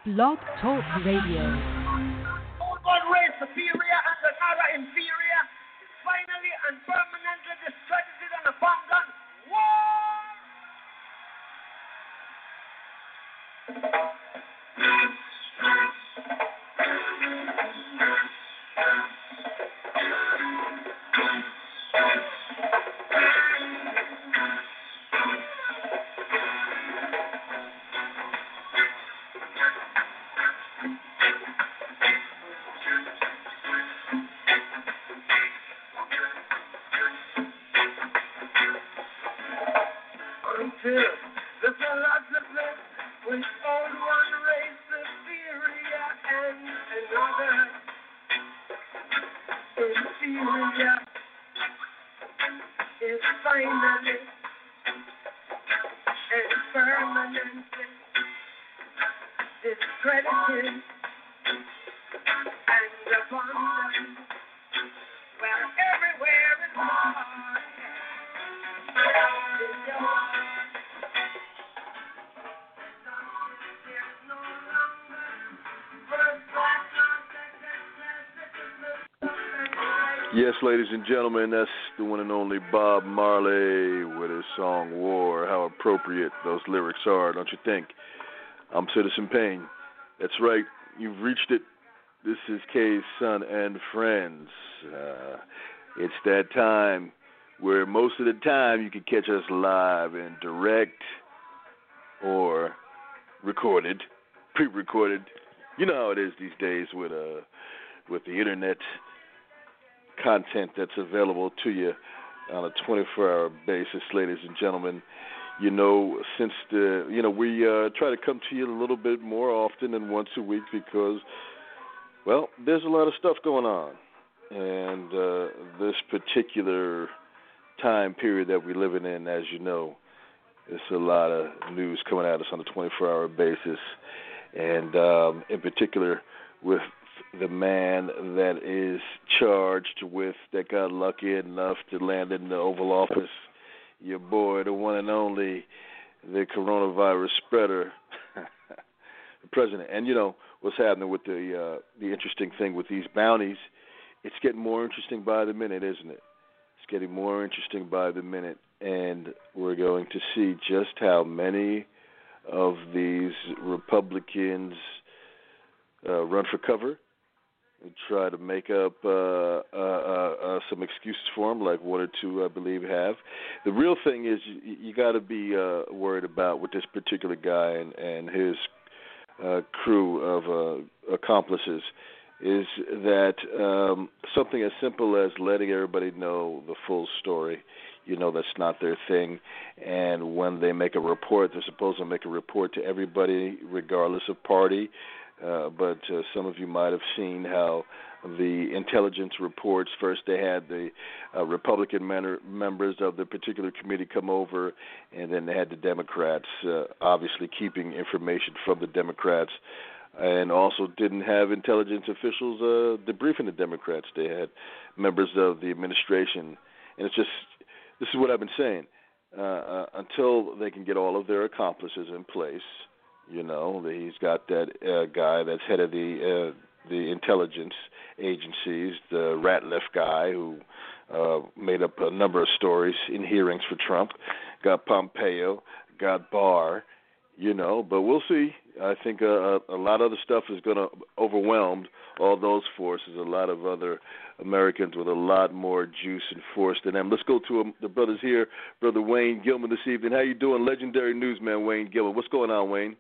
Blog Talk Radio. One race superior and another inferior, finally and permanently discredited and abandoned. War! Until the philosophy was on one race superior and another inferior is finally and permanently discredited and abandoned. Well, everywhere is hard. Yes, ladies and gentlemen, that's the one and only Bob Marley with his song War. How appropriate those lyrics are, don't you think? I'm Citizen Payne. That's right, you've reached it. This is K's Son and Friends. It's that time where most of the time you can catch us live and direct or recorded, pre-recorded. You know how it is these days with the internet content that's available to you on a 24-hour basis, ladies and gentlemen. You know, since we try to come to you a little bit more often than once a week because, well, there's a lot of stuff going on, and this particular time period that we're living in, as you know, there's a lot of news coming at us on a 24-hour basis, and in particular with the man that is charged with, that got lucky enough to land in the Oval Office, your boy, the one and only, the coronavirus spreader, the president. And you know what's happening with the interesting thing with these bounties, it's getting more interesting by the minute, isn't it? It's getting more interesting by the minute, and we're going to see just how many of these Republicans run for cover and try to make up some excuses for him, like one or two, I believe, have. The real thing is you got to be worried about with this particular guy and his crew of accomplices is that something as simple as letting everybody know the full story. You know, that's not their thing. And when they make a report, they're supposed to make a report to everybody, regardless of party. But some of you might have seen how the intelligence reports, first they had the Republican members of the particular committee come over, and then they had the Democrats, obviously keeping information from the Democrats, and also didn't have intelligence officials debriefing the Democrats. They had members of the administration. And it's just, this is what I've been saying, until they can get all of their accomplices in place. You know, he's got that guy that's head of the intelligence agencies, the Ratliff guy who made up a number of stories in hearings for Trump. Got Pompeo, got Barr, you know, but we'll see. I think a lot of other stuff is going to overwhelm all those forces, a lot of other Americans with a lot more juice and force than them. Let's go to the brothers here, Brother Wayne Gilman this evening. How you doing? Legendary newsman Wayne Gilman. What's going on, Wayne?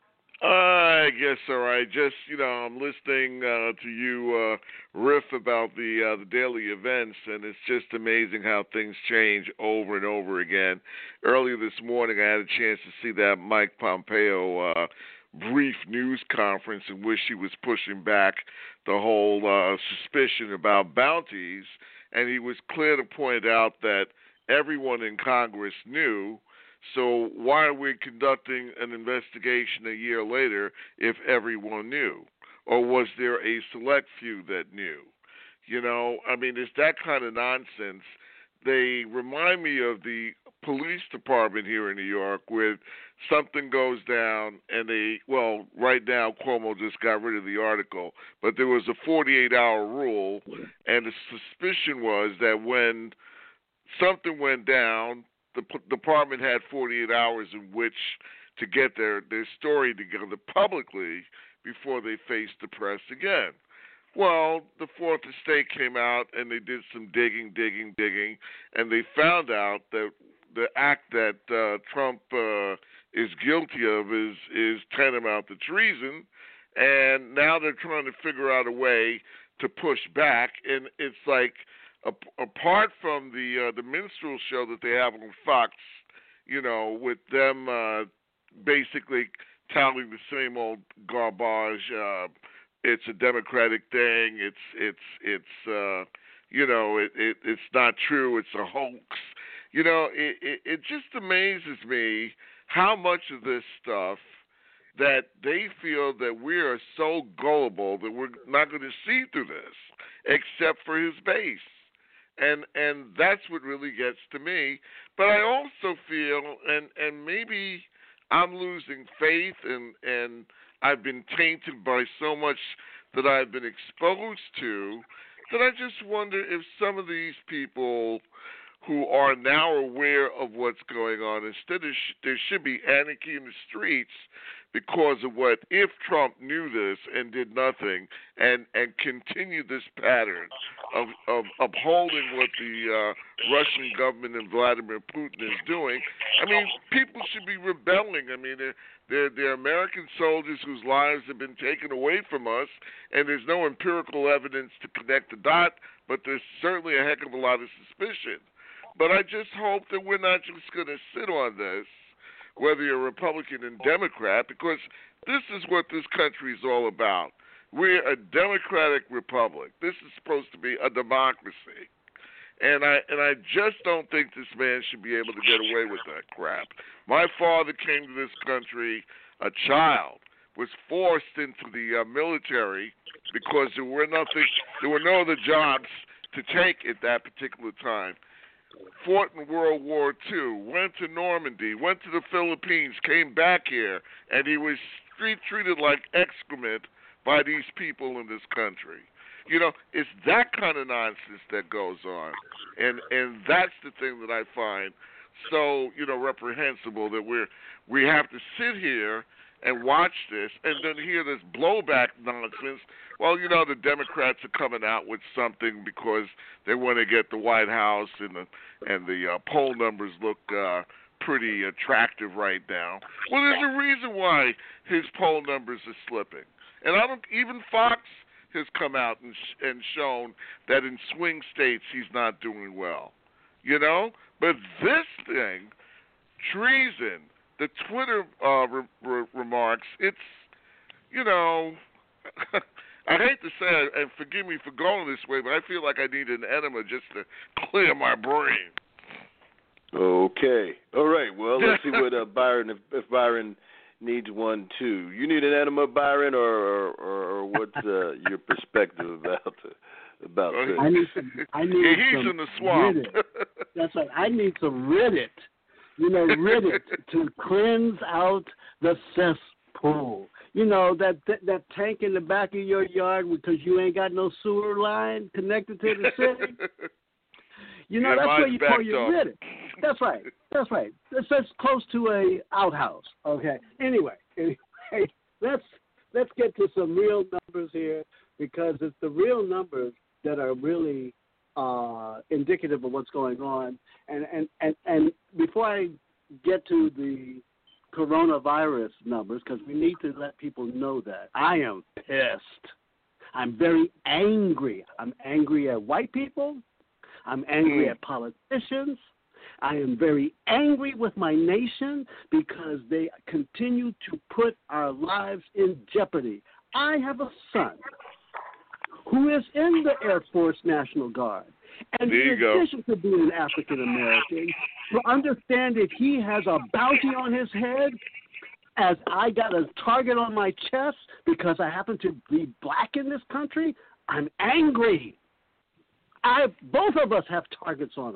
I guess all right. Just, I'm listening to you riff about the daily events, and it's just amazing how things change over and over again. Earlier this morning, I had a chance to see that Mike Pompeo brief news conference in which he was pushing back the whole suspicion about bounties, and he was clear to point out that everyone in Congress knew. So why are we conducting an investigation a year later if everyone knew? Or was there a select few that knew? It's that kind of nonsense they remind me of the police department here in New York, where something goes down and right now Cuomo just got rid of the article, but there was a 48-hour rule, and the suspicion was that when something went down, the department had 48 hours in which to get their story together publicly before they faced the press again. Well, the Fourth Estate came out and they did some digging, and they found out that the act that Trump is guilty of is tantamount to treason, and now they're trying to figure out a way to push back. And it's like, apart from the minstrel show that they have on Fox, with them basically touting the same old garbage. It's a Democratic thing. It's not true. It's a hoax. It just amazes me how much of this stuff that they feel that we are so gullible that we're not going to see through this, except for his base. And that's what really gets to me. But I also feel, and maybe I'm losing faith, and I've been tainted by so much that I've been exposed to, that I just wonder if some of these people who are now aware of what's going on, instead of there should be anarchy in the streets because of what if Trump knew this and did nothing and continued this pattern of upholding what the Russian government and Vladimir Putin is doing. I mean, people should be rebelling. I mean, they're American soldiers whose lives have been taken away from us, and there's no empirical evidence to connect the dot, but there's certainly a heck of a lot of suspicion. But I just hope that we're not just going to sit on this, whether you're Republican and Democrat, because this is what this country is all about. We're a democratic republic. This is supposed to be a democracy. And I just don't think this man should be able to get away with that crap. My father came to this country a child, was forced into the military because there were no other jobs to take at that particular time. Fought in World War II, went to Normandy, went to the Philippines, came back here, and he was treated like excrement by these people in this country. It's that kind of nonsense that goes on, and that's the thing that I find so reprehensible, that we have to sit here and watch this and then hear this blowback nonsense. Well, the Democrats are coming out with something because they want to get the White House, and the poll numbers look pretty attractive right now. Well, there's a reason why his poll numbers are slipping, and even Fox has come out and shown that in swing states he's not doing well. But this thing, treason, the Twitter remarks, it's I hate to say it, and forgive me for going this way, but I feel like I need an enema just to clear my brain. Okay. All right. Well, let's see what Byron, if Byron needs one too. You need an enema, Byron, or what's your perspective about this? I need he's some in the swamp. Reddit. That's right. I need some Reddit. Reddit to cleanse out the cesspool. That tank in the back of your yard because you ain't got no sewer line connected to the city. That's where you call your Reddit. That's right. It's close to a outhouse. Okay. Anyway, let's get to some real numbers here, because it's the real numbers that are really indicative of what's going on. And before I get to the coronavirus numbers, because we need to let people know that I am pissed. I'm very angry. I'm angry at white people. I'm angry at politicians. I am very angry with my nation because they continue to put our lives in jeopardy. I have a son who is in the Air Force National Guard. And in addition to being an African American, to understand that he has a bounty on his head, as I got a target on my chest because I happen to be black in this country, I'm angry. Both of us have targets on us.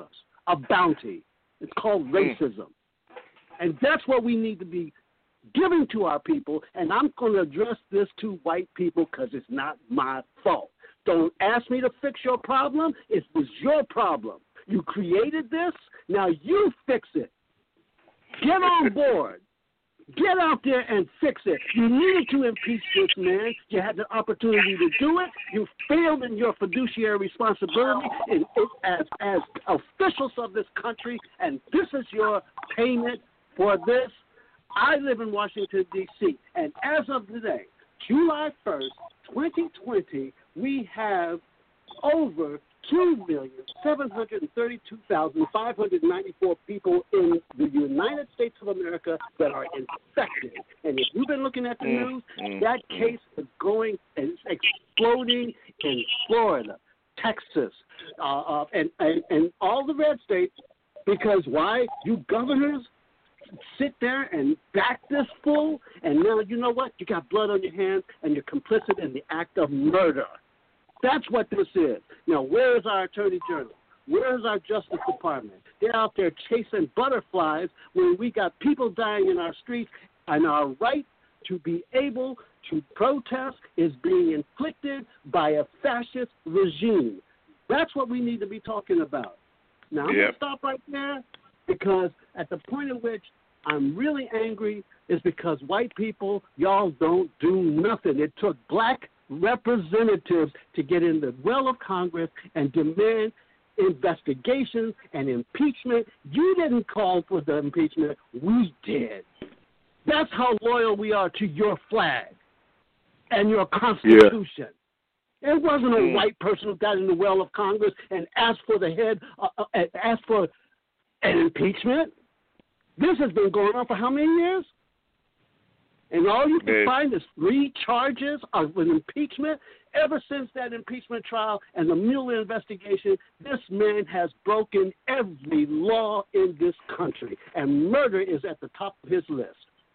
a bounty. It's called racism. And that's what we need to be giving to our people, and I'm going to address this to white people because it's not my fault. Don't ask me to fix your problem. It was your problem. You created this. Now you fix it. Get on board. Get out there and fix it. You needed to impeach this man. You had the opportunity to do it. You failed in your fiduciary responsibility as officials of this country, and this is your payment for this. I live in Washington, D.C., and as of today, July 1st, 2020, we have over 2,732,594 people in the United States of America that are infected. And if you've been looking at the news, that case is exploding in Florida, Texas, and all the red states. Because why? You governors sit there and back this fool, and now you know what? You got blood on your hands, and you're complicit in the act of murder. That's what this is. Now, where is our Attorney General? Where is our Justice Department? They're out there chasing butterflies when we got people dying in our streets, and our right to be able to protest is being inflicted by a fascist regime. That's what we need to be talking about. Now, I'm going to stop right there, because at the point at which I'm really angry is because white people, y'all don't do nothing. It took black representatives to get in the well of Congress and demand investigations and impeachment. You didn't call for the impeachment. We did. That's how loyal we are to your flag and your Constitution. Yeah. It wasn't a white person who got in the well of Congress and asked for asked for an impeachment. This has been going on for how many years? And all you can find is 3 charges of an impeachment. Ever since that impeachment trial and the Mueller investigation, this man has broken every law in this country, and murder is at the top of his list.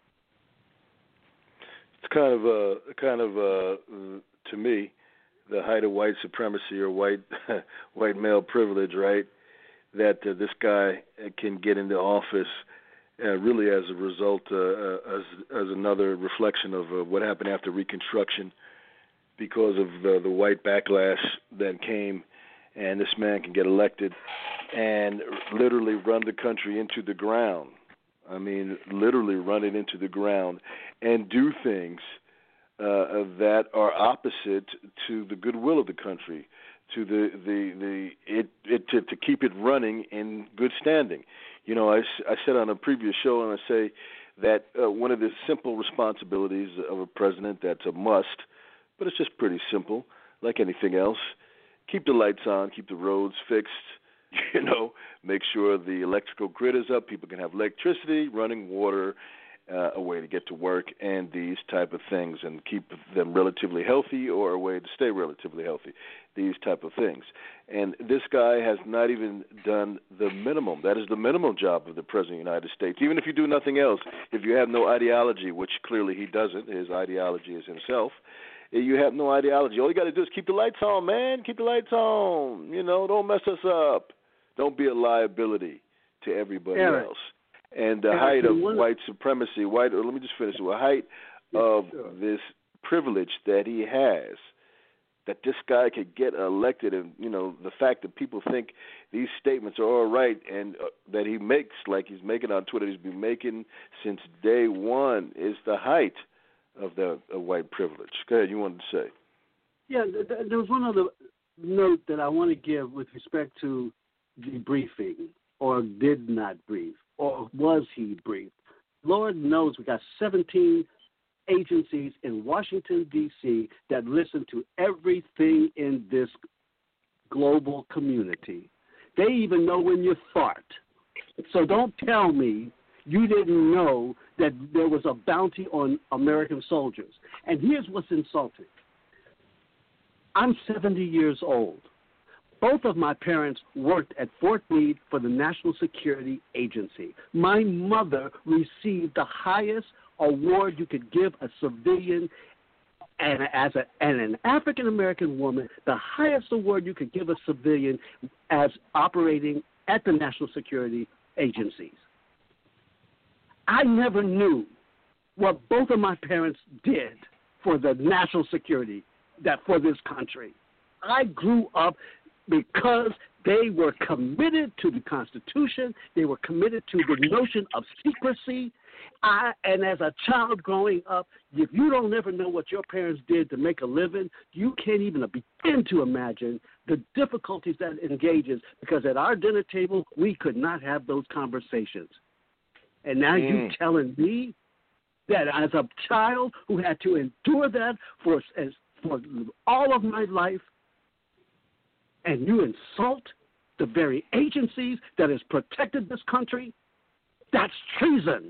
It's kind of to me, the height of white supremacy or white male privilege, right? That this guy can get into office really as a result, as another reflection of what happened after Reconstruction, because of the white backlash that came, and this man can get elected and literally run the country into the ground. I mean, literally run it into the ground and do things that are opposite to the goodwill of the country, to to keep it running in good standing. You know, I said on a previous show, and I say that one of the simple responsibilities of a president that's a must, but it's just pretty simple, like anything else, keep the lights on, keep the roads fixed, you know, make sure the electrical grid is up, people can have electricity, running water, a way to get to work, and these type of things, and keep them relatively healthy or a way to stay relatively healthy, these type of things. And this guy has not even done the minimum. That is the minimum job of the President of the United States. Even if you do nothing else, if you have no ideology, which clearly he doesn't, his ideology is himself, you have no ideology. All you got to do is keep the lights on, man. Keep the lights on. You know, don't mess us up. Don't be a liability to everybody else. And the height of white supremacy, let me just finish. The height of this privilege that he has, that this guy could get elected, and, you know, the fact that people think these statements are all right, and that he makes, like he's making on Twitter, he's been making since day one, is the height of the white privilege. Go ahead, you wanted to say. Yeah, there was one other note that I want to give with respect to the briefing, or did not brief. Or was he briefed? Lord knows we got 17 agencies in Washington, D.C. that listen to everything in this global community. They even know when you fart. So don't tell me you didn't know that there was a bounty on American soldiers. And here's what's insulting. I'm 70 years old. Both of my parents worked at Fort Meade for the National Security Agency. My mother received the highest award you could give a civilian, and an African-American woman, the highest award you could give a civilian as operating at the national security agencies. I never knew what both of my parents did for the national security for this country. I grew up because they were committed to the Constitution. They were committed to the notion of secrecy. And as a child growing up, if you don't ever know what your parents did to make a living, you can't even begin to imagine the difficulties that it engages, because at our dinner table, we could not have those conversations. And now you telling me that as a child who had to endure that for all of my life, and you insult the very agencies that has protected this country, that's treason.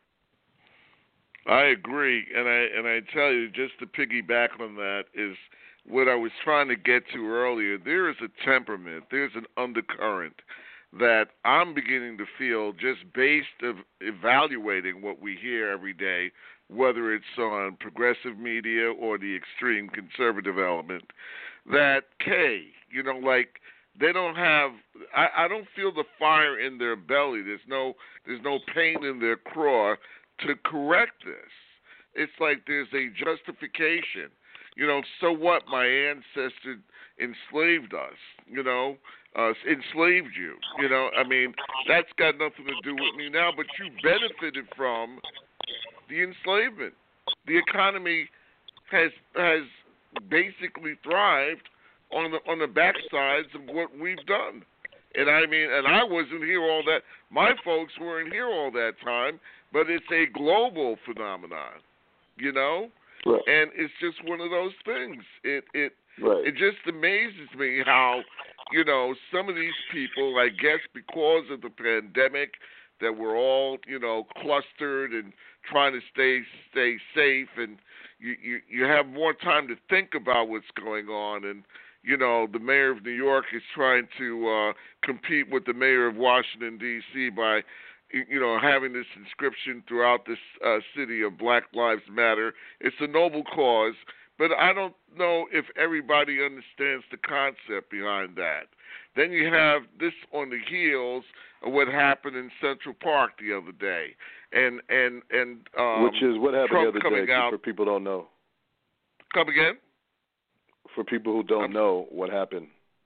I agree, and I tell you, just to piggyback on that is what I was trying to get to earlier. There is a temperament, there's an undercurrent that I'm beginning to feel just based of evaluating what we hear every day, whether it's on progressive media or the extreme conservative element, that like they don't have. I don't feel the fire in their belly. There's no pain in their craw to correct this. It's like there's a justification. So what? My ancestor enslaved us. Enslaved you. That's got nothing to do with me now. But you benefited from the enslavement. The economy has basically thrived on the backsides of what we've done. And I wasn't here all that. My folks weren't here all that time. But it's a global phenomenon, Right. And it's just one of those things. It just amazes me how, some of these people, I guess because of the pandemic, that we're all, clustered and trying to stay safe, and you have more time to think about what's going on, and the mayor of New York is trying to compete with the mayor of Washington, D.C. by having this inscription throughout this city of Black Lives Matter. It's a noble cause, but I don't know if everybody understands the concept behind that. Then you have this on the heels of what happened in Central Park the other day, and which is what happened Trump the other day. For people who don't know. Come again? For people who don't know what happened.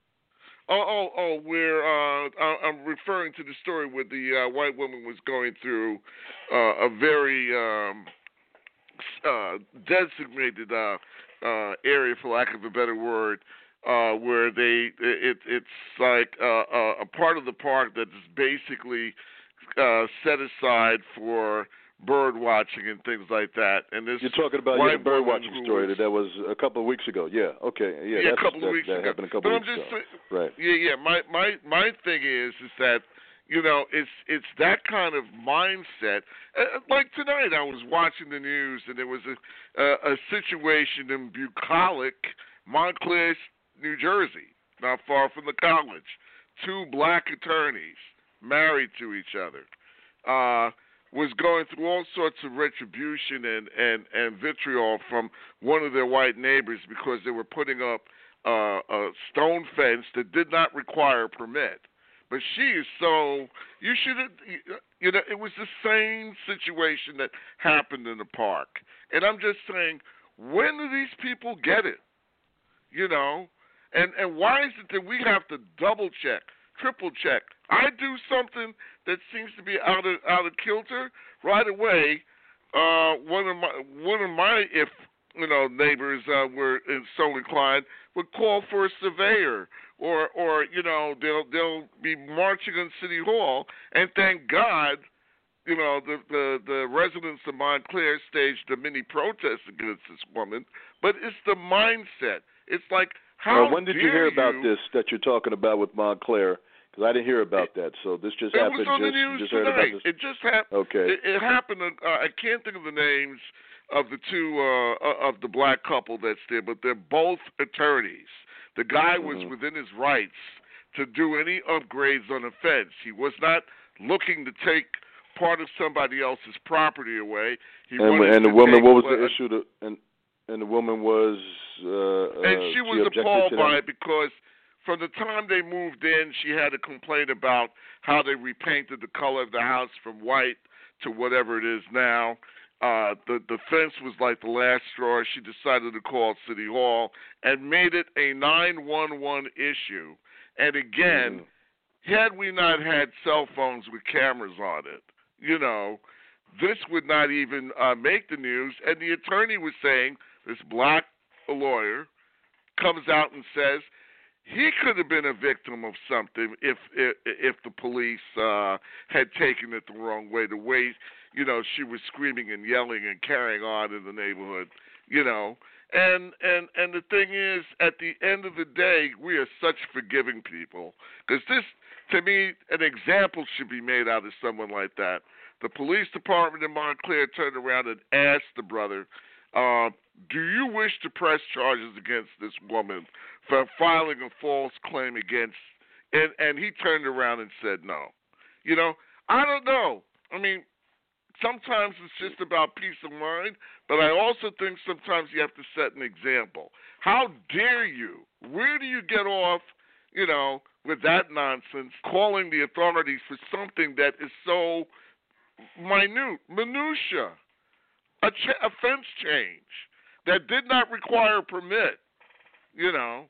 Where I'm referring to the story where the white woman was going through a very designated area, for lack of a better word, where it's like a part of the park that is basically set aside for bird watching and things like that. And this you're talking about the bird watching story that was a couple of weeks ago. Yeah. Okay. Yeah. A couple of weeks ago. That happened a couple of weeks ago. Right. Yeah. My thing is that it's that kind of mindset. Like tonight, I was watching the news and there was a situation in bucolic Montclair, New Jersey, not far from the college. 2 black attorneys married to each other. Was going through all sorts of retribution and vitriol from one of their white neighbors because they were putting up a stone fence that did not require a permit. But she is so, you should have, it was the same situation that happened in the park. And I'm just saying, when do these people get it? And why is it that we have to double check, triple check? I do something that seems to be out of kilter right away. One of my if neighbors were so inclined would call for a surveyor, or they'll be marching on City Hall, and thank God, the residents of Montclair staged a mini protest against this woman. But it's the mindset. It's like, how when did you hear about this that you're talking about with Montclair? Because I didn't hear about that, so this just happened. It was on the news just tonight. Heard about this? It just happened. Okay. It happened. I can't think of the names of the two of the black couple that's there, but they're both attorneys. The guy was within his rights to do any upgrades on a fence. He was not looking to take part of somebody else's property away. And the woman, what was the issue? And the woman was. And she was appalled by it because from the time they moved in, she had a complaint about how they repainted the color of the house from white to whatever it is now. The fence was like the last straw. She decided to call City Hall and made it a 911 issue. And again, had we not had cell phones with cameras on it, you know, this would not even make the news. And the attorney was saying, this black lawyer comes out and says he could have been a victim of something if the police had taken it the wrong way, the way, you know, she was screaming and yelling and carrying on in the neighborhood, you know. And the thing is, at the end of the day, we are such forgiving people. Because this, to me, an example should be made out of someone like that. The police department in Montclair turned around and asked the brother, do you wish to press charges against this woman for filing a false claim against, and he turned around and said no. You know, I don't know. I mean, sometimes it's just about peace of mind, but I also think sometimes you have to set an example. How dare you? Where do you get off, you know, with that nonsense, calling the authorities for something that is so minutia, a fence change that did not require a permit, you know,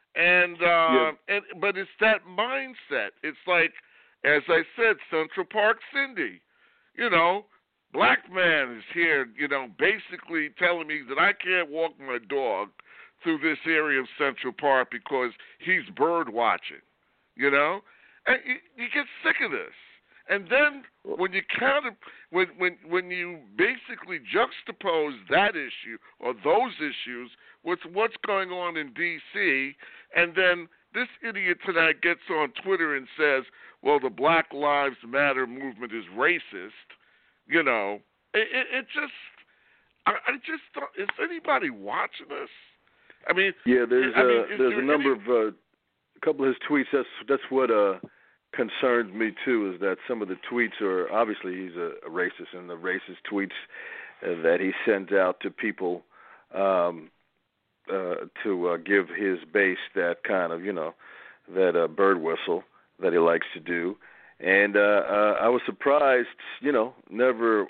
but it's that mindset. It's like, as I said, Central Park Cindy, you know, black man is here, you know, basically telling me that I can't walk my dog through this area of Central Park because he's bird watching, you know, and you get sick of this. And then when you when you basically juxtapose that issue or those issues with what's going on in D.C., and then this idiot tonight gets on Twitter and says, well, the Black Lives Matter movement is racist, you know, it just, I just thought, is anybody watching this? I mean, yeah, there's a number of, a couple of his tweets, that's what concerns me too, is that some of the tweets are, obviously he's a racist, and the racist tweets that he sends out to people to give his base that kind of, you know, that bird whistle that he likes to do. And I was surprised, you know, he never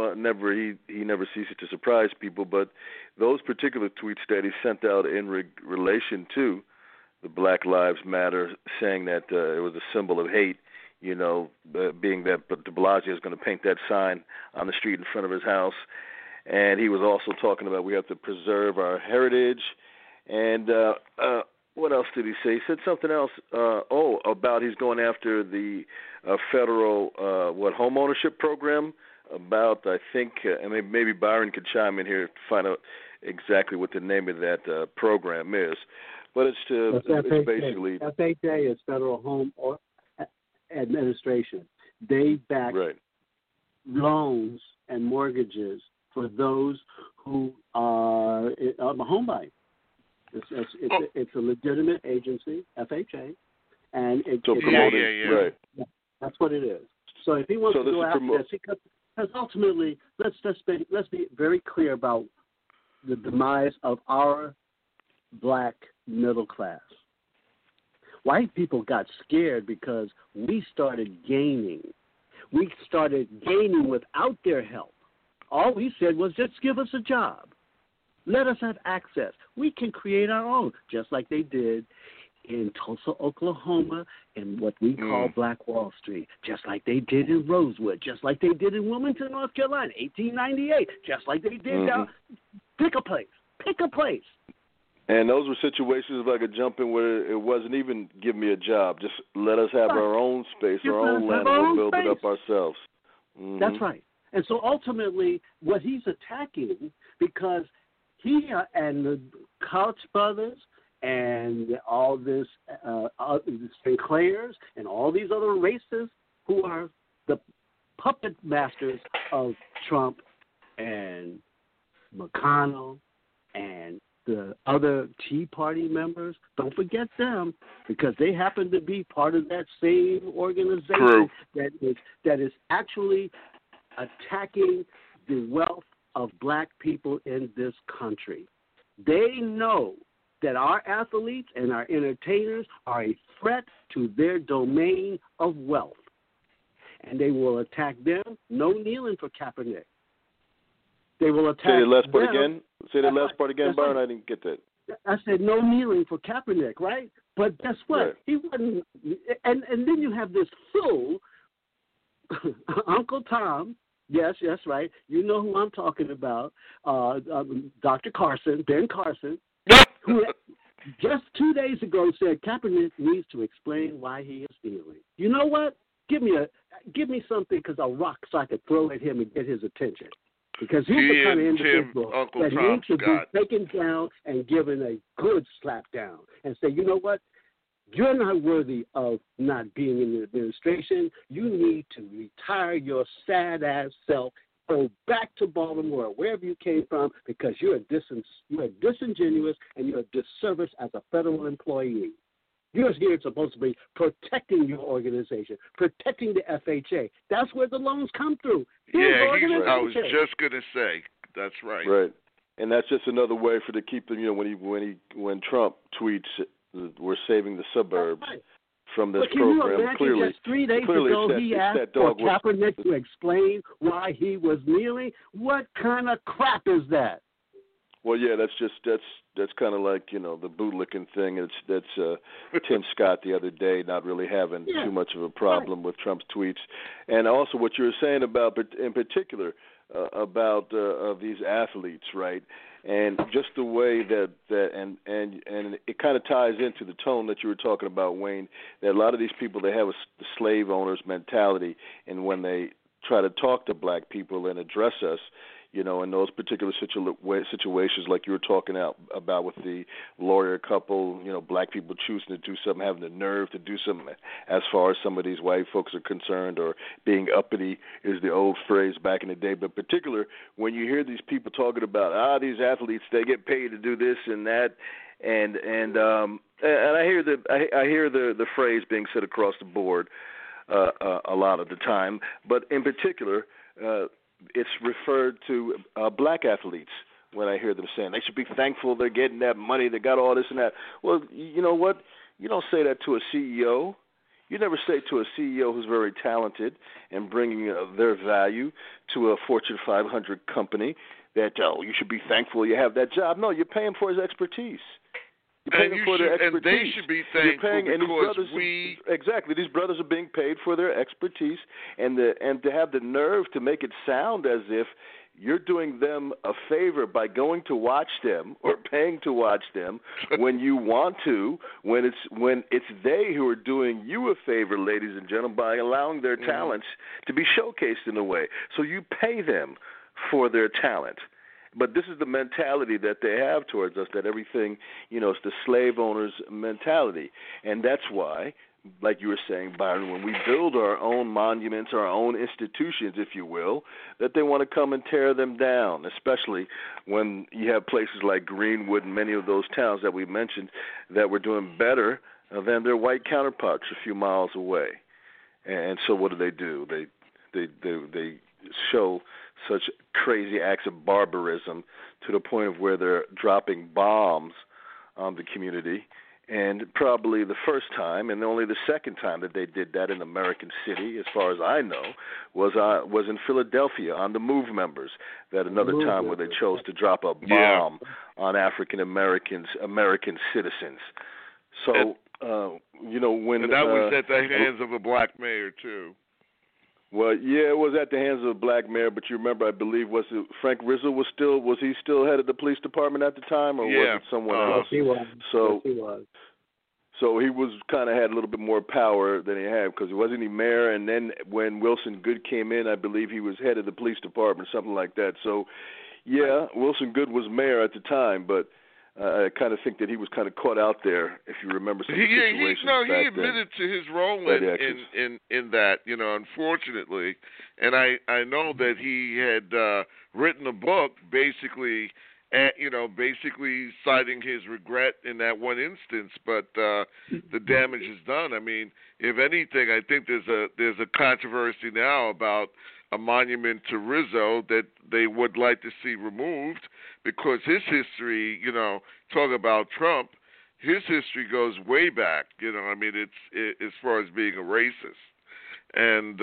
ceases to surprise people, but those particular tweets that he sent out in relation to the Black Lives Matter, saying that it was a symbol of hate, you know, being that de Blasio is going to paint that sign on the street in front of his house. And he was also talking about we have to preserve our heritage. And what else did he say? He said something else, about he's going after the federal, home ownership program, about, I think, and maybe Byron could chime in here to find out exactly what the name of that program is. But it's basically FHA is Federal Home Administration. They back loans and mortgages for those who are home buying. It's a legitimate agency, FHA, and that's what it is. So if he wants to go after this, because ultimately, let's be very clear about the demise of our black middle class. White people got scared because we started gaining. We started gaining without their help. All we said was just give us a job. Let us have access. We can create our own, just like they did in Tulsa, Oklahoma, and what we call Black Wall Street, just like they did in Rosewood, just like they did in Wilmington, North Carolina, 1898, just like they did down. Pick a place. And those were situations if I could jump in where it wasn't even give me a job. Just let us have our own space, our own land, and we'll build it up ourselves. Mm-hmm. That's right. And so ultimately what he's attacking, because he and the Couch brothers and all this Sinclairs and all these other racists who are the puppet masters of Trump and McConnell and the other Tea Party members, don't forget them, because they happen to be part of that same organization that is actually attacking the wealth of black people in this country. They know that our athletes and our entertainers are a threat to their domain of wealth. And they will attack them. No kneeling for Kaepernick. They will attack Say the last part them. again. Say the last part again, That's Byron. right. I didn't get that. I said no kneeling for Kaepernick, right? But guess what? Right. He wasn't. And then you have this fool, Uncle Tom. Yes, right. You know who I'm talking about. Dr. Carson, Ben Carson, who just 2 days ago said Kaepernick needs to explain why he is kneeling. You know what? Give me something because a rock so I could throw at him and get his attention. Because he's the kind of individual that needs to be taken down and given a good slap down and say, you know what? You're not worthy of not being in the administration. You need to retire your sad-ass self, go back to Baltimore, wherever you came from, because you're disingenuous and you're a disservice as a federal employee. You're here supposed to be protecting your organization, protecting the FHA. That's where the loans come through. I was just going to say, that's right. Right. And that's just another way to keep them, when Trump tweets, we're saving the suburbs from this program. Clearly, just 3 days ago he asked for Kaepernick to explain why he was kneeling. What kind of crap is that? Well, yeah, that's kind of like the bootlicking thing. That's Tim Scott the other day not really having too much of a problem with Trump's tweets, and also what you were saying about, in particular, about these athletes, right? And just the way that and it kind of ties into the tone that you were talking about, Wayne. That a lot of these people, they have a slave owners mentality, and when they try to talk to black people and address us, in those particular situations like you were talking about with the lawyer couple, black people choosing to do something, having the nerve to do something as far as some of these white folks are concerned, or being uppity is the old phrase back in the day. But particular when you hear these people talking about, these athletes, they get paid to do this and that, and I hear the phrase being said across the board a lot of the time, but in particular, it's referred to black athletes when I hear them saying they should be thankful they're getting that money, they got all this and that. Well, you know what? You don't say that to a CEO. You never say to a CEO who's very talented and bringing their value to a Fortune 500 company that, you should be thankful you have that job. No, you're paying for his expertise. And they should be thankful because exactly, these brothers are being paid for their expertise, and to have the nerve to make it sound as if you're doing them a favor by going to watch them or paying to watch them when you want to, when it's they who are doing you a favor, ladies and gentlemen, by allowing their talents to be showcased in a way. So you pay them for their talent. But this is the mentality that they have towards us, that everything, it's the slave owner's mentality. And that's why, like you were saying, Byron, when we build our own monuments, our own institutions, if you will, that they want to come and tear them down, especially when you have places like Greenwood and many of those towns that we mentioned that were doing better than their white counterparts a few miles away. And so what do? They show such crazy acts of barbarism to the point of where they're dropping bombs on the community. And probably the first time and only the second time that they did that in American City, as far as I know, was in Philadelphia on the MOVE members. That another time where they chose to drop a bomb on African American citizens. So, when... And that was at the hands of a black mayor, too. Well, yeah, it was at the hands of a black mayor, but you remember, I believe, was it Frank Rizzo was he still head of the police department at the time, or was it someone else? He was. So, he was. So he was kind of had a little bit more power than he had, because he wasn't he mayor, and then when Wilson Good came in, I believe he was head of the police department, something like that. So, yeah, Wilson Good was mayor at the time, but I kind of think that he was kind of caught out there, if you remember some situations back then. He admitted to his role in that, unfortunately. And I know that he had written a book basically citing his regret in that one instance, but the damage is done. I mean, if anything, I think there's a controversy now about a monument to Rizzo that they would like to see removed because his history, talk about Trump, his history goes way back. I mean, it's as far as being a racist, and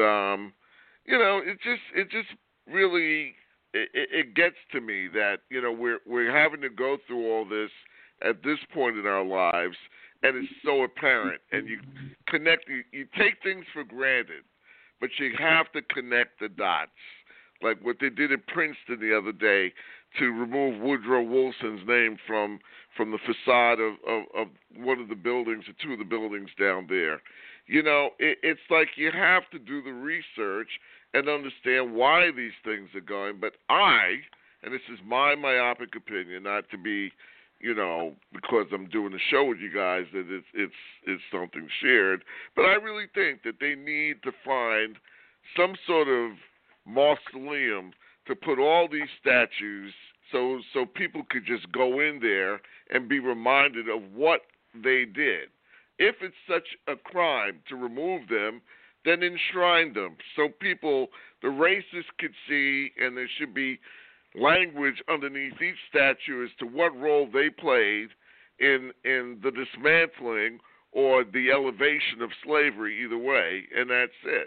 it just really it gets to me that we're having to go through all this at this point in our lives, and it's so apparent. And you take things for granted, but you have to connect the dots, like what they did at Princeton the other day to remove Woodrow Wilson's name from the facade of one of the buildings or two of the buildings down there. It's like you have to do the research and understand why these things are going. But and this is my myopic opinion, not to be, because I'm doing a show with you guys that it's something shared, but I really think that they need to find some sort of mausoleum to put all these statues so people could just go in there and be reminded of what they did. If it's such a crime to remove them, then enshrine them so people, the racists, could see, and there should be language underneath each statue as to what role they played in the dismantling or the elevation of slavery, either way, and that's it.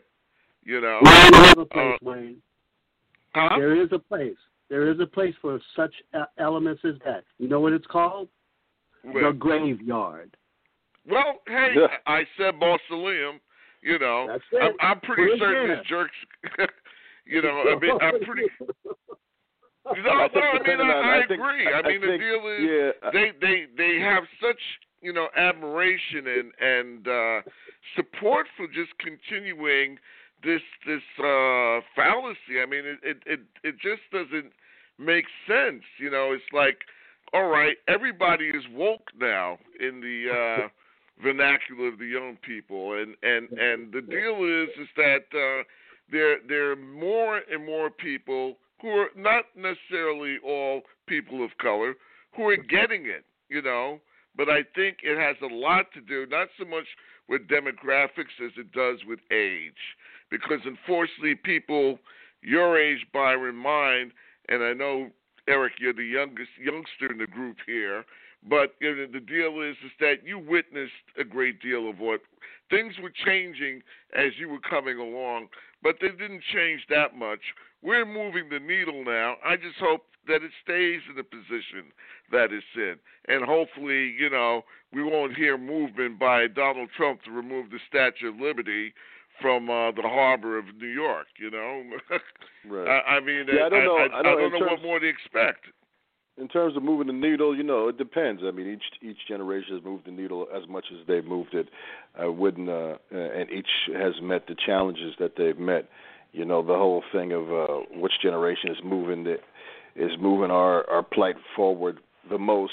Wayne. Huh? There is a place. There is a place for such elements as that. You know what it's called? Well, the graveyard. Well, hey, I said mausoleum. That's it. I'm pretty certain these jerks. I'm pretty. I agree. I mean, the deal is they have such admiration and support for just continuing this fallacy. I mean, it just doesn't make sense. It's like, all right, everybody is woke now in the vernacular of the young people, and the deal is that there are more and more people who are not necessarily all people of color who are getting it, But I think it has a lot to do, not so much with demographics as it does with age. Because unfortunately people your age, Byron, mine, and I know, Eric, you're the youngster in the group here, but the deal is that you witnessed a great deal of what things were changing as you were coming along, but they didn't change that much. We're moving the needle now. I just hope that it stays in the position that it's in. And hopefully, we won't hear movement by Donald Trump to remove the Statue of Liberty from the harbor of New York, Right. I don't know what more to expect. In terms of moving the needle, it depends. I mean, each generation has moved the needle as much as they've moved it. And each has met the challenges that they've met. The whole thing of which generation is moving our plight forward the most.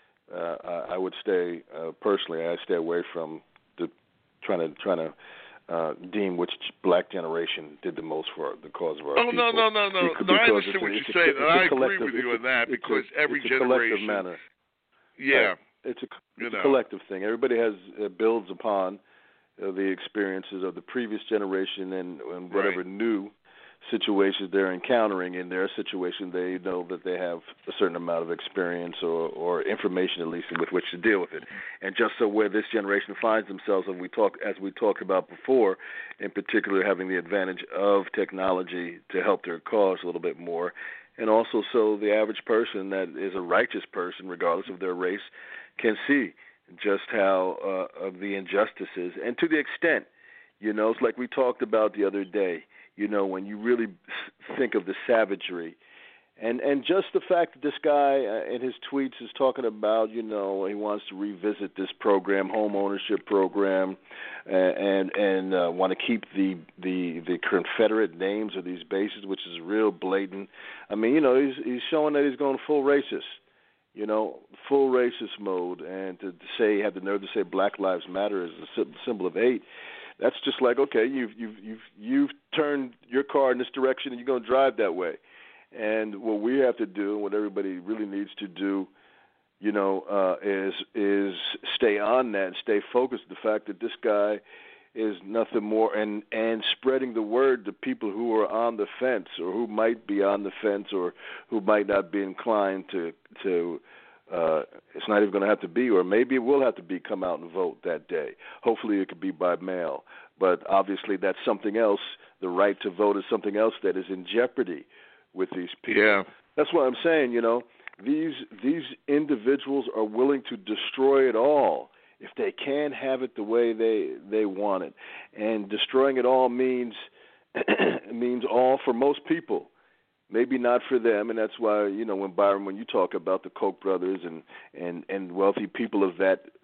I would stay personally. I stay away from trying to deem which black generation did the most for the cause of our people. No. No, I understand what you're saying, and I agree with you on that because every generation. It's a collective manner. Yeah. It's a collective thing. Everybody has builds upon the experiences of the previous generation and whatever new situations they're encountering in their situation. They know that they have a certain amount of experience or information, at least, with which to deal with it. And just so where this generation finds themselves, as we talked about before, in particular having the advantage of technology to help their cause a little bit more, and also so the average person that is a righteous person, regardless of their race, can see just how of the injustices, and to the extent, it's like we talked about the other day, when you really think of the savagery, and just the fact that this guy in his tweets is talking about, he wants to revisit this program, home ownership program, and want to keep the Confederate names of these bases, which is real blatant. I mean, he's showing that he's going full racist. Full racist mode, and to say, have the nerve to say Black Lives Matter is a symbol of hate. That's just like, okay, you've turned your car in this direction, and you're going to drive that way. And what we have to do, and what everybody really needs to do, is stay on that and stay focused. The fact that this guy is nothing more, and spreading the word to people who are on the fence or who might be on the fence or who might not be inclined to it's not even going to have to be, or maybe it will have to be, come out and vote that day. Hopefully it could be by mail. But obviously that's something else. The right to vote is something else that is in jeopardy with these people. Yeah. That's what I'm saying, These individuals are willing to destroy it all if they can have it the way they want it. And destroying it all means all for most people. Maybe not for them, and that's why when Byron, when you talk about the Koch brothers and wealthy people on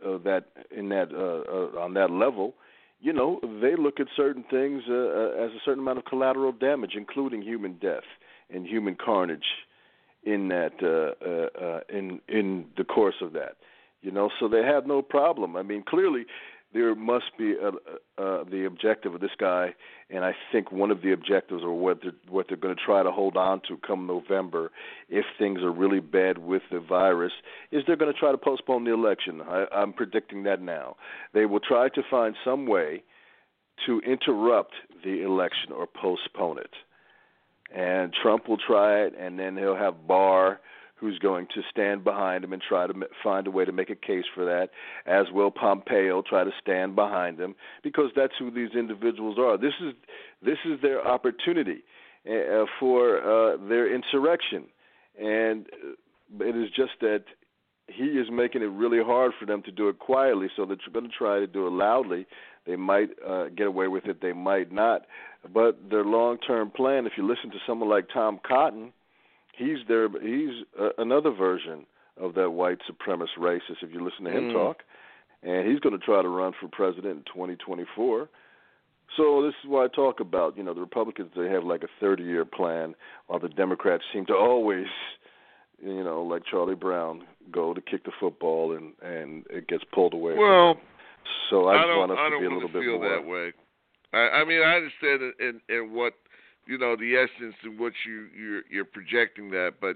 that level, they look at certain things as a certain amount of collateral damage, including human death and human carnage in that in the course of that. So they have no problem. I mean, clearly there must be the objective of this guy, and I think one of the objectives, or what they're going to try to hold on to come November, if things are really bad with the virus, is they're going to try to postpone the election. I'm predicting that now. They will try to find some way to interrupt the election or postpone it. And Trump will try it, and then he'll have Barr, who's going to stand behind him and try to find a way to make a case for that, as will Pompeo try to stand behind him, because that's who these individuals are. This is their opportunity for their insurrection, and it is just that he is making it really hard for them to do it quietly, so they're going to try to do it loudly. They might get away with it, they might not, but their long-term plan, if you listen to someone like Tom Cotton, he's another version of that white supremacist racist, if you listen to him talk. And he's going to try to run for president in 2024. So this is why I talk about, the Republicans, they have like a 30-year plan, while the Democrats seem to always, like Charlie Brown, go to kick the football and it gets pulled away. Well, so I just want us to be a little bit more. I don't feel that way. I mean, I understand in what, the essence in which you're projecting that, but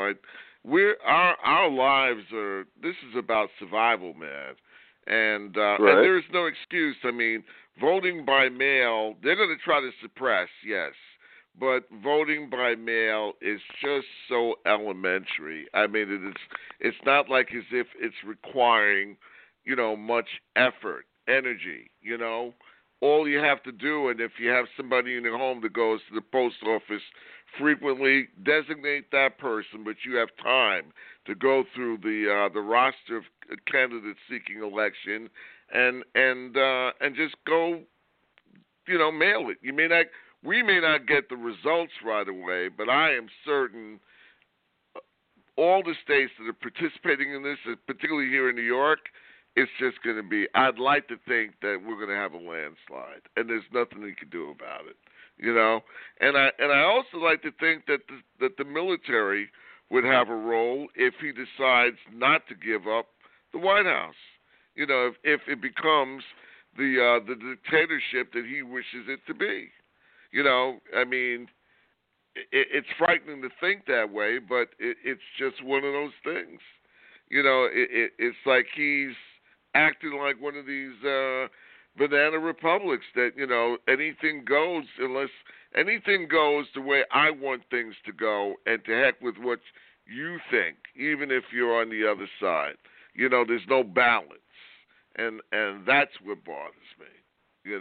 our lives are. This is about survival, man, and right. And there is no excuse. I mean, voting by mail, they're going to try to suppress, yes, but voting by mail is just so elementary. I mean, it's not like as if it's requiring, much effort, energy, All you have to do, and if you have somebody in your home that goes to the post office frequently, designate that person, but you have time to go through the roster of candidates seeking election and just go, mail it. We may not get the results right away, but I am certain all the states that are participating in this, particularly here in New York, it's just going to be, I'd like to think that we're going to have a landslide, and there's nothing we can do about it, And I also like to think that the military would have a role if he decides not to give up the White House. If it becomes the dictatorship that he wishes it to be. I mean, it's frightening to think that way, but it's just one of those things. It's like he's acting like one of these banana republics that, anything goes unless anything goes the way I want things to go, and to heck with what you think, even if you're on the other side. There's no balance. And that's what bothers me,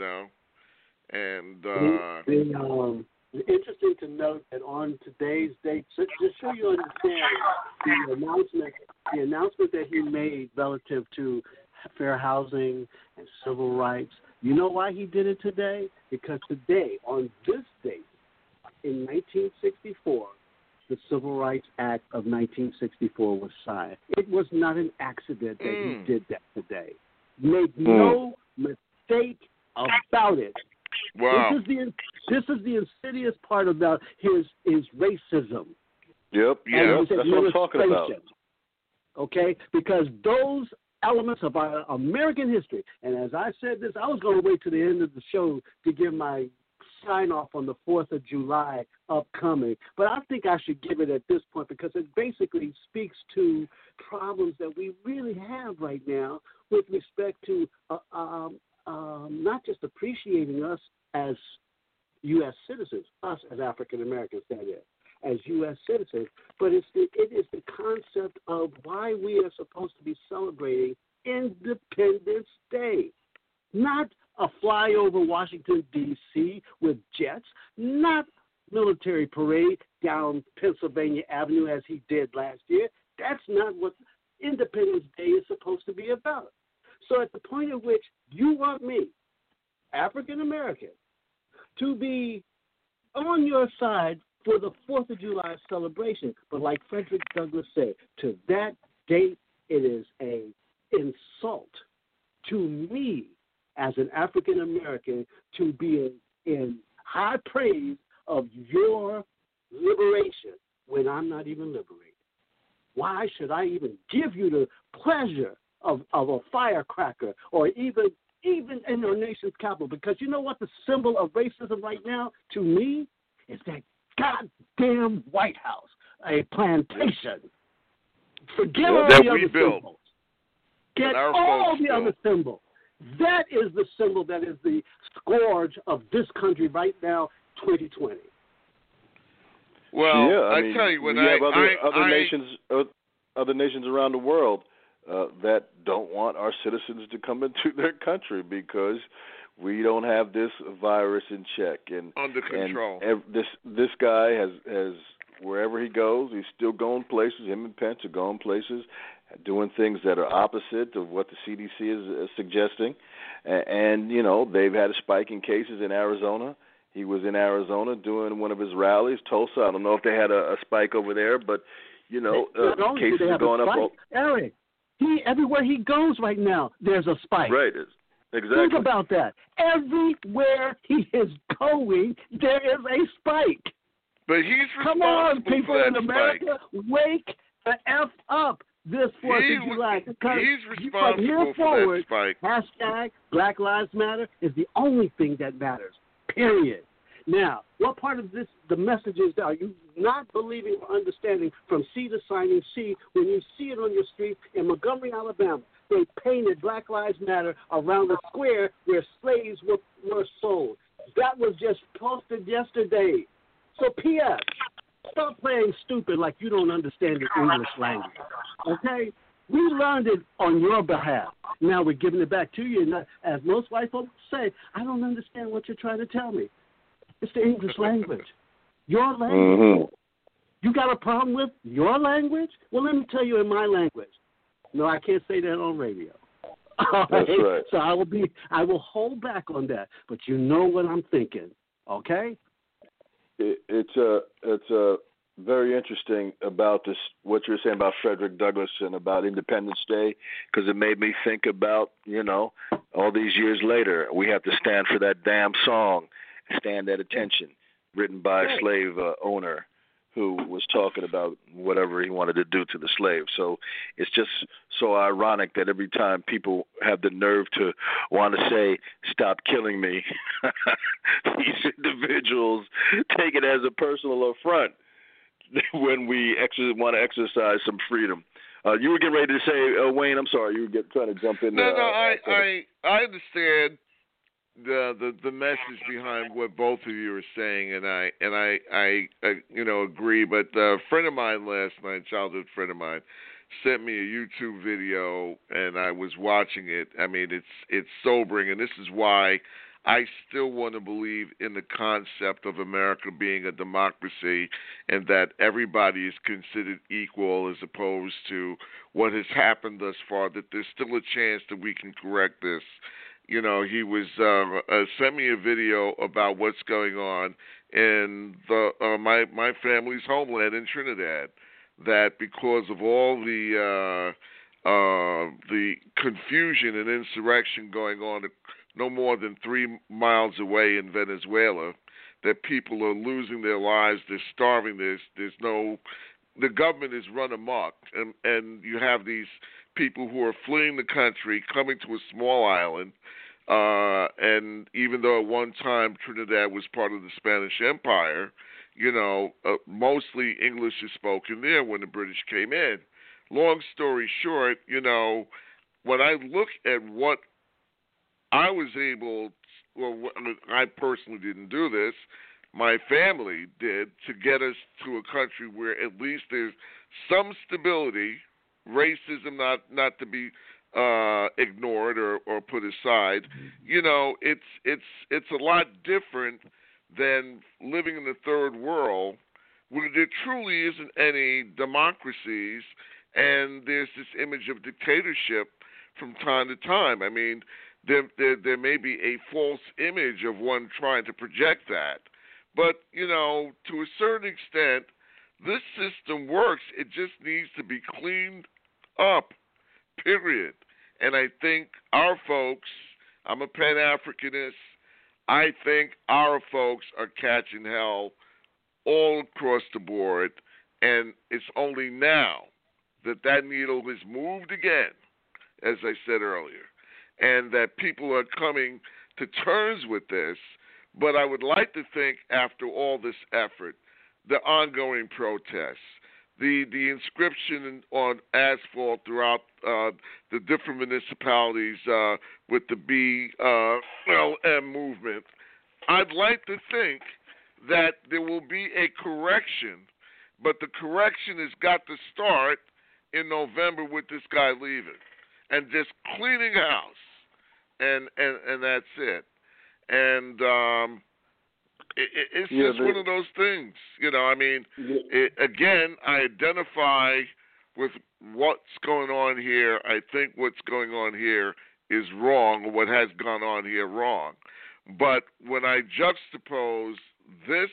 And it's interesting to note that on today's date, just so you understand the announcement that he made relative to fair housing and civil rights. You know why he did it today? Because today, on this date, in 1964, the Civil Rights Act of 1964 was signed. It was not an accident that he did that today. Make no mistake about it. Wow. This is the insidious part about his racism. Yep. Yeah. That's what I'm talking about. Okay, because those elements of our American history, and as I said this, I was going to wait to the end of the show to give my sign off on the 4th of July upcoming, but I think I should give it at this point because it basically speaks to problems that we really have right now with respect to not just appreciating us as U.S. citizens, us as African Americans, that is, as U.S. citizens, but it is the concept of why we are supposed to be celebrating Independence Day. Not a flyover Washington, D.C. with jets, not military parade down Pennsylvania Avenue as he did last year. That's not what Independence Day is supposed to be about. So at the point at which you want me, African American, to be on your side for the 4th of July celebration, but like Frederick Douglass said, to that date, it is an insult to me as an African American to be in high praise of your liberation when I'm not even liberated. Why should I even give you the pleasure of a firecracker or even in our nation's capital? Because you know what the symbol of racism right now to me is that goddamn White House, a plantation. Forget all the other symbols. Get all the other symbols. That is the symbol that is the scourge of this country right now, 2020. Well, yeah, I tell you, when other nations around the world that don't want our citizens to come into their country because we don't have this virus in check and under control. And this guy has wherever he goes, he's still going places. Him and Pence are going places, doing things that are opposite of what the CDC is suggesting. And you know, they've had a spike in cases in Arizona. He was in Arizona doing one of his rallies, Tulsa. I don't know if they had a spike over there, but, you know, cases are going up. Eric, everywhere he goes right now, there's a spike. Right, exactly. Think about that. Everywhere he is going, there is a spike. But he's responsible. Come on, people for that in America, wake the F up this 4th of July. Because he's responsible from here forward, for that spike. Hashtag Black Lives Matter is the only thing that matters. Period. Now, what part of this, the messages are you not believing or understanding from C to signing C when you see it on your street in Montgomery, Alabama? They painted Black Lives Matter around the square where slaves were sold. That was just posted yesterday. So, P.S., stop playing stupid like you don't understand the English language, okay? We learned it on your behalf. Now we're giving it back to you. And as most white folks say, I don't understand what you're trying to tell me. It's the English language. Your language. Mm-hmm. You got a problem with your language? Well, let me tell you in my language. No, I can't say that on radio. That's right. So I will hold back on that. But you know what I'm thinking, okay? It's very interesting about this, what you're saying about Frederick Douglass and about Independence Day, because it made me think about, you know, all these years later, we have to stand for that damn song, Stand at Attention, written by a slave owner who was talking about whatever he wanted to do to the slave. So it's just so ironic that every time people have the nerve to want to say, stop killing me, these individuals take it as a personal affront when we want to exercise some freedom. You were getting ready to say, Wayne, I'm sorry, you were trying to jump in. I understand the message behind what both of you are saying, and I you know, agree. But a friend of mine last night, childhood friend of mine, sent me a YouTube video, and I was watching it. I mean, it's sobering, and this is why I still want to believe in the concept of America being a democracy and that everybody is considered equal as opposed to what has happened thus far, that there's still a chance that we can correct this. You know, he was sent me a video about what's going on in my family's homeland in Trinidad, that because of all the confusion and insurrection going on no more than 3 miles away in Venezuela, that people are losing their lives, they're starving, the government is run amok, and you have these people who are fleeing the country, coming to a small island, and even though at one time Trinidad was part of the Spanish Empire, you know, mostly English is spoken there when the British came in. Long story short, you know, when I look at what I was able, I personally didn't do this. My family did, to get us to a country where at least there's some stability, racism not to be ignored or put aside. You know, it's a lot different than living in the third world, where there truly isn't any democracies, and there's this image of dictatorship from time to time. I mean, there may be a false image of one trying to project that. But, you know, to a certain extent, this system works. It just needs to be cleaned up, period. And I think our folks, I'm a Pan-Africanist, I think our folks are catching hell all across the board, and it's only now that needle has moved again, as I said earlier, and that people are coming to terms with this. But I would like to think, after all this effort, the ongoing protests, the inscription on asphalt throughout the different municipalities with the BLM movement, I'd like to think that there will be a correction, but the correction has got to start in November with this guy leaving and just cleaning house, and that's it. And it's just one of those things, you know. I mean, again, I identify with what's going on here. I think what's going on here is wrong, or what has gone on here wrong. But when I juxtapose this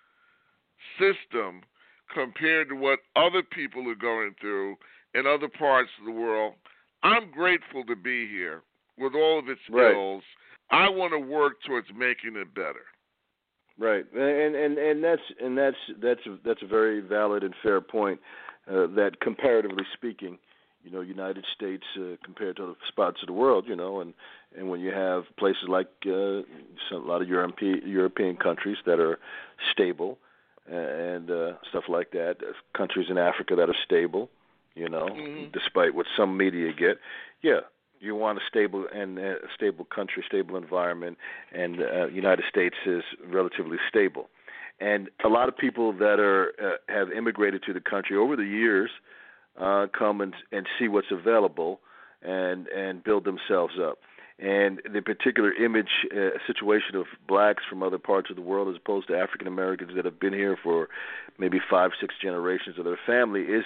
system compared to what other people are going through in other parts of the world, I'm grateful to be here with all of its ills. I want to work towards making it better. Right, and that's a very valid and fair point. That comparatively speaking, you know, United States compared to other spots of the world, you know, and when you have places like a lot of European countries that are stable and stuff like that, countries in Africa that are stable, you know, despite what some media get, you want a stable country, stable environment, and United States is relatively stable. And a lot of people that have immigrated to the country over the years come and see what's available and build themselves up. And the particular situation of blacks from other parts of the world as opposed to African Americans that have been here for maybe 5-6 generations of their family is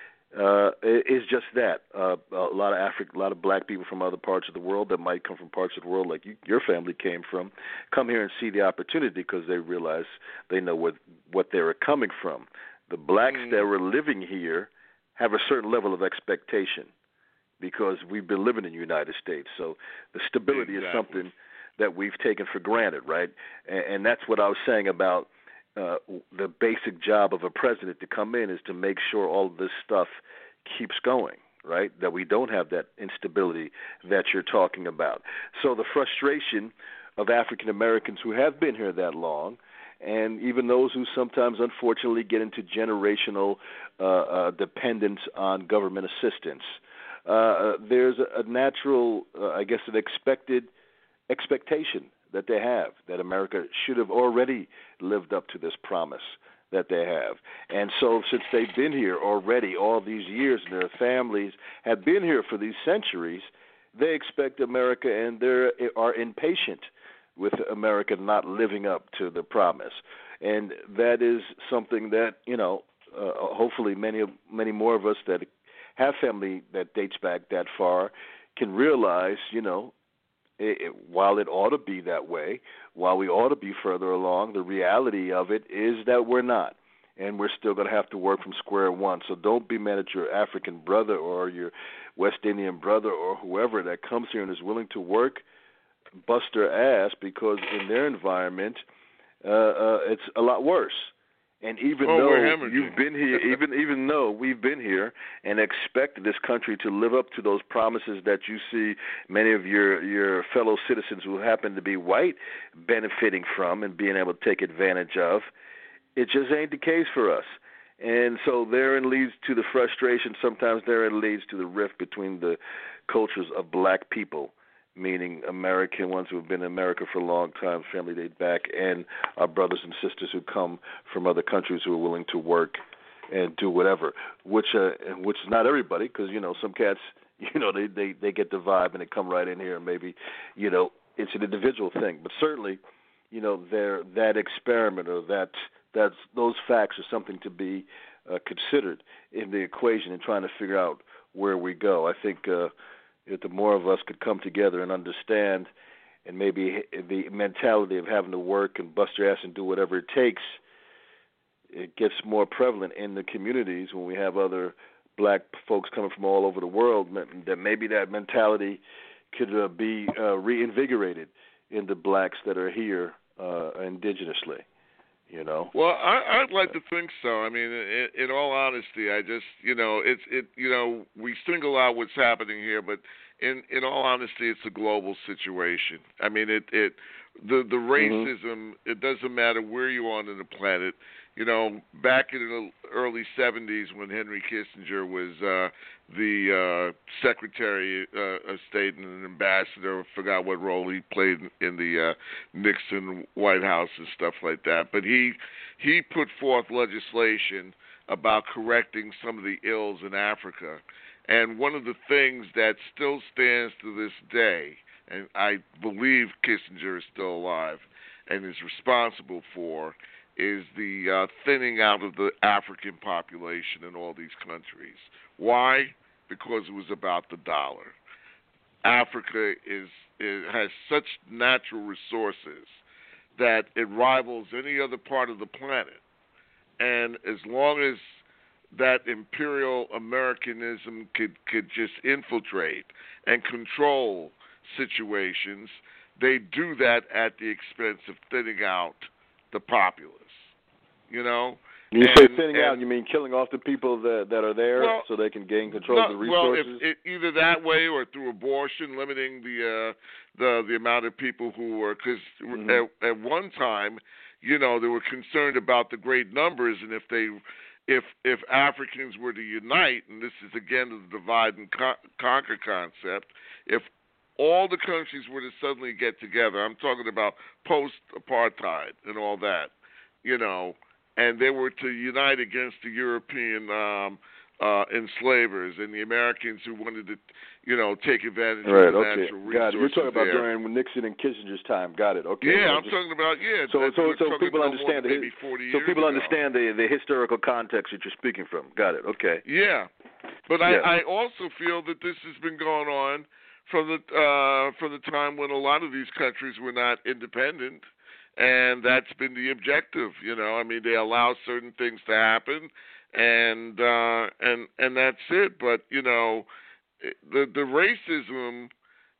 just that. A lot of black people from other parts of the world that might come from parts of the world like your family came from, come here and see the opportunity because they realize they know what they were coming from. The blacks that were living here have a certain level of expectation because we've been living in the United States. So the stability is something that we've taken for granted, right? And that's what I was saying about the basic job of a president to come in is to make sure all of this stuff keeps going, right? That we don't have that instability that you're talking about. So the frustration of African Americans who have been here that long, and even those who sometimes unfortunately get into generational dependence on government assistance, there's a natural, an expectation that they have, that America should have already lived up to this promise that they have. And so since they've been here already all these years and their families have been here for these centuries, they expect America, and they are impatient with America not living up to the promise. And that is something that, hopefully many more of us that have family that dates back that far can realize, while it ought to be that way, while we ought to be further along, the reality of it is that we're not. And we're still going to have to work from square one. So don't be mad at your African brother or your West Indian brother or whoever that comes here and is willing to work, bust their ass, because in their environment, it's a lot worse. And even though you've been here, even though we've been here and expect this country to live up to those promises that you see many of your fellow citizens who happen to be white benefiting from and being able to take advantage of, it just ain't the case for us. And so therein leads to the frustration. Sometimes therein leads to the rift between the cultures of black people meaning American ones who have been in America for a long time, family date back, and our brothers and sisters who come from other countries who are willing to work and do whatever, which is not everybody, because some cats, they get the vibe and they come right in here, and maybe it's an individual thing, but certainly that experiment or that's those facts are something to be considered in the equation and trying to figure out where we go. I think if the more of us could come together and understand, and maybe the mentality of having to work and bust your ass and do whatever it takes, it gets more prevalent in the communities when we have other black folks coming from all over the world, that maybe that mentality could be reinvigorated in the blacks that are here indigenously. Well, I'd like to think so. I mean, in all honesty, I just, we single out what's happening here, but in all honesty, it's a global situation. I mean, the racism, it doesn't matter where you are on the planet. Back in the early 70s when Henry Kissinger was the Secretary of State and an ambassador, I forgot what role he played in the Nixon White House and stuff like that. But he put forth legislation about correcting some of the ills in Africa. And one of the things that still stands to this day, and I believe Kissinger is still alive and is responsible for, is the thinning out of the African population in all these countries. Why? Because it was about the dollar. Africa has such natural resources that it rivals any other part of the planet. And as long as that imperial Americanism could just infiltrate and control situations, they do that at the expense of thinning out the populace. You say thinning out, you mean killing off the people that are there so they can gain control of the resources? Well, either that way or through abortion, limiting the amount of people who were, because at one time, they were concerned about the great numbers, and if Africans were to unite, and this is again the divide and conquer concept, if all the countries were to suddenly get together, I'm talking about post-apartheid and all that, and they were to unite against the European enslavers and the Americans who wanted to, take advantage of the natural resources. Got it. You're talking about during Nixon and Kissinger's time. Got it. Okay. Yeah, I'm talking about So people understand people understand the historical context that you're speaking from. Got it. Okay. Yeah, but I also feel that this has been going on from the time when a lot of these countries were not independent. And that's been the objective, I mean, they allow certain things to happen, and that's it. But the racism,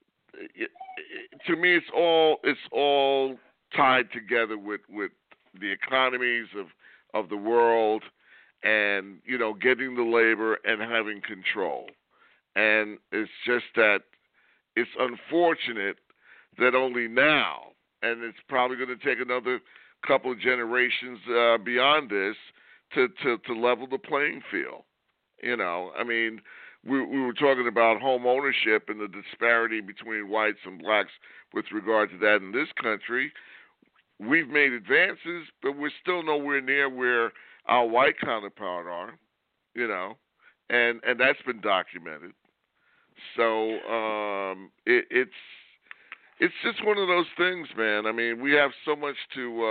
to me, it's all tied together with the economies of the world, and getting the labor and having control. And it's just that it's unfortunate that only now. And it's probably going to take another couple of generations beyond this to level the playing field. I mean, we were talking about home ownership and the disparity between whites and blacks with regard to that in this country. We've made advances, but we're still nowhere near where our white counterpart are, and that's been documented. So it's just one of those things, man. I mean, we have so much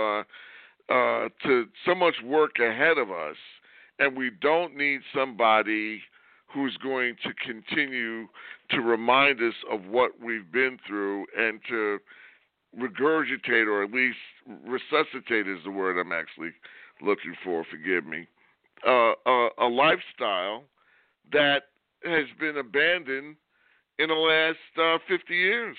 so much work ahead of us, and we don't need somebody who's going to continue to remind us of what we've been through and to regurgitate, or at least resuscitate is the word I'm actually looking for, forgive me, a lifestyle that has been abandoned in the last 50 years.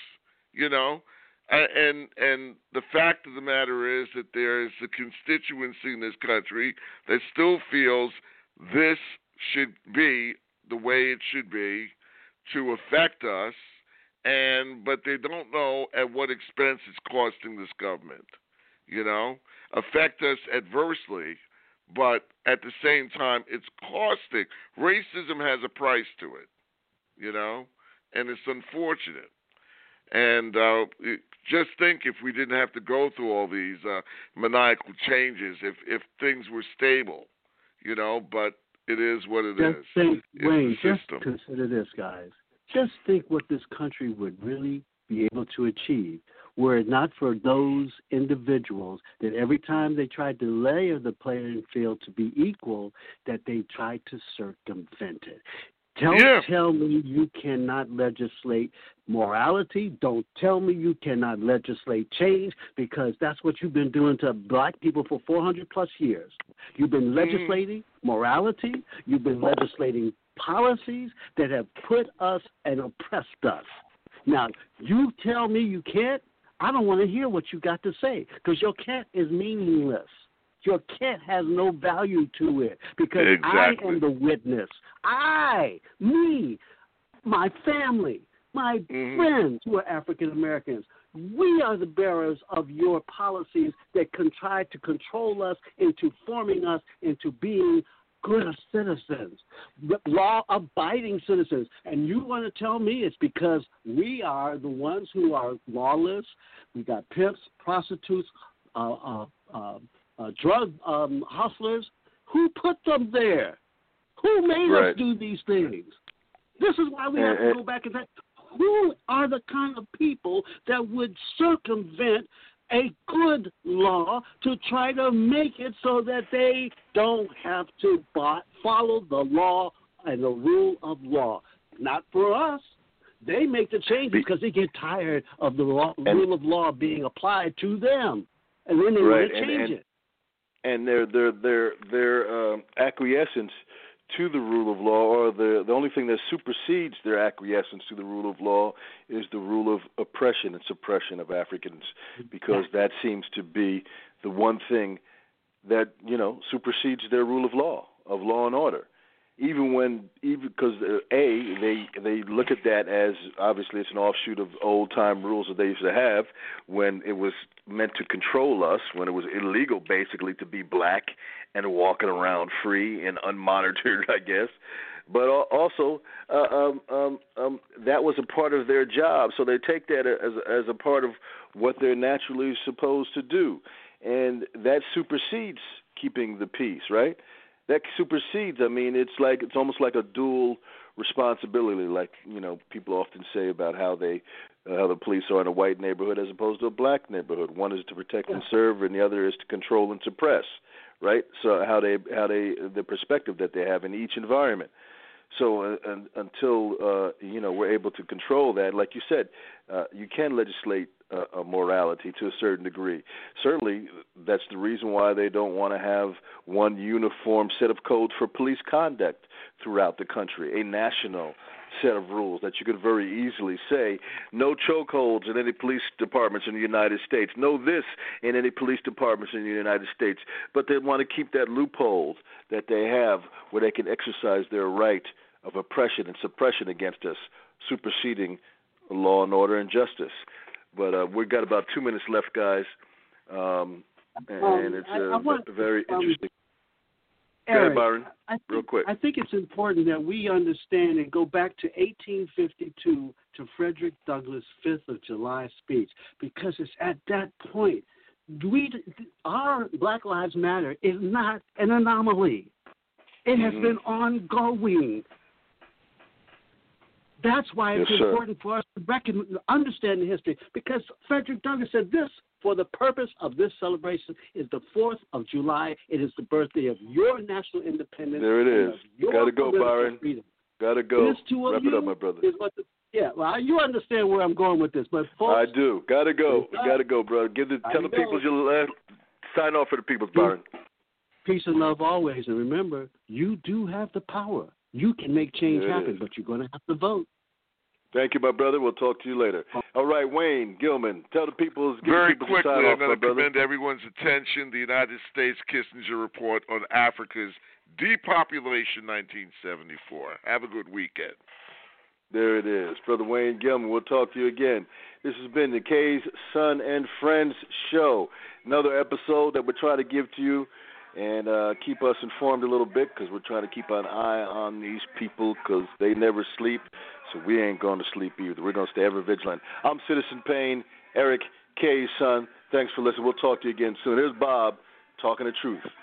And the fact of the matter is that there is a constituency in this country that still feels this should be the way it should be to affect us, but they don't know at what expense it's costing this government. Affect us adversely, but at the same time, it's costing. Racism has a price to it, and it's unfortunate. And just think if we didn't have to go through all these maniacal changes, if things were stable, but it is what it is. Wayne, it's the just system. consider this, guys. Just think what this country would really be able to achieve were it not for those individuals that every time they tried to layer the playing field to be equal, that they tried to circumvent it. Tell me you cannot legislate morality. Don't tell me you cannot legislate change, because that's what you've been doing to black people for 400 plus years. You've been legislating morality. You've been legislating policies that have put us and oppressed us. Now, you tell me you can't. I don't want to hear what you got to say, because your can't is meaningless. Your can't has no value to it, because exactly. I am the witness. Me, my family, my friends who are African Americans, we are the bearers of your policies that try to control us into forming us into being good citizens, law-abiding citizens. And you want to tell me it's because we are the ones who are lawless? We got pimps, prostitutes, drug hustlers. Who put them there? Who made us do these things? This is why we have to go back and say, who are the kind of people that would circumvent a good law to try to make it so that they don't have to follow the law and the rule of law? Not for us. They make the changes because they get tired of the rule of law being applied to them, and then they want to change it. And their acquiescence to the rule of law, or the only thing that supersedes their acquiescence to the rule of law, is the rule of oppression and suppression of Africans, because that seems to be the one thing that supersedes their rule of law and order. Even because they look at that as, obviously it's an offshoot of old time rules that they used to have when it was meant to control us, when it was illegal basically to be black and walking around free and unmonitored, I guess. But also that was a part of their job, so they take that as a part of what they're naturally supposed to do, and that supersedes keeping the peace, right? That supersedes. I mean, it's almost like a dual responsibility, like people often say about how the police are in a white neighborhood as opposed to a black neighborhood. One is to protect and serve, and the other is to control and suppress, right? So the perspective that they have in each environment. So until we're able to control that, like you said, you can legislate morality to a certain degree. Certainly, that's the reason why they don't want to have one uniform set of codes for police conduct throughout the country, a national set of rules that you could very easily say, no chokeholds in any police departments in the United States, no this in any police departments in the United States. But they want to keep that loophole that they have where they can exercise their right of oppression and suppression against us, superseding law and order and justice. But we've got about 2 minutes left, guys, and it's very interesting. Eric, go ahead, Byron, real quick. I think it's important that we understand and go back to 1852 to Frederick Douglass' 5th of July speech, because it's at that point our Black Lives Matter is not an anomaly. It has been ongoing. That's why it's important for us to understand the history, because Frederick Douglass said this: for the purpose of this celebration is the 4th of July. It is the birthday of your national independence. There it is. Got to go, Byron. Got to go. Wrap it up, my brother. Well, you understand where I'm going with this, but folks, I do. Got to go. Got to go, brother. Tell the people you'll sign off for the people, Byron. Peace and love always, and remember, you do have the power. You can make change happen, but you're going to have to vote. Thank you, my brother. We'll talk to you later. All right, Wayne Gilman, tell the people. Very quickly, I'm going to commend everyone's attention the United States Kissinger Report on Africa's Depopulation 1974. Have a good weekend. There it is. Brother Wayne Gilman, we'll talk to you again. This has been the K's Son and Friends Show. Another episode that we're trying to give to you and keep us informed a little bit, because we're trying to keep an eye on these people because they never sleep. So we ain't going to sleep either. We're going to stay ever vigilant. I'm Citizen Payne, Eric K's son. Thanks for listening. We'll talk to you again soon. Here's Bob talking the truth.